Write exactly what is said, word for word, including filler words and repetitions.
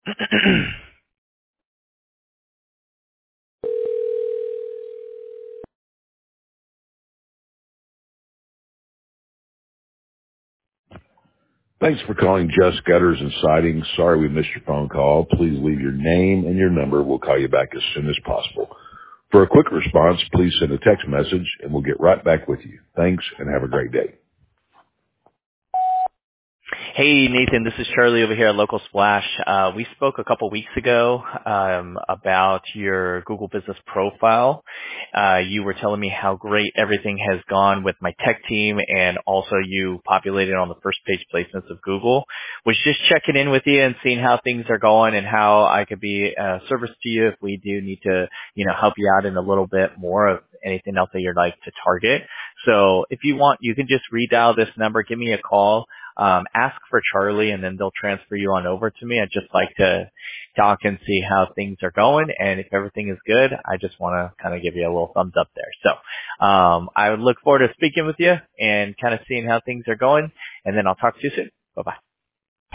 Thanks for calling Just Gutters and Siding. Sorry we missed your phone call. Please leave your name and your number. We'll call you back as soon as possible. For a quick response, please send a text message and we'll get right back with you. Thanks and have a great day. Hey, Nathan, this is Charlie over here at Local Splash. Uh, we spoke a couple weeks ago um, about your Google Business Profile. Uh, you were telling me how great everything has gone with my tech team, and also you populated on the first page placements of Google. Was just checking in with you and seeing how things are going and how I could be a service to you if we do need to, you know, help you out in a little bit more of anything else that you'd like to target. So if you want, you can just redial this number, give me a call. Um, ask for Charlie, and then they'll transfer you on over to me. I'd just like to talk and see how things are going, and if everything is good, I just want to kind of give you a little thumbs up there. So um, I would look forward to speaking with you and kind of seeing how things are going, and then I'll talk to you soon. Bye-bye.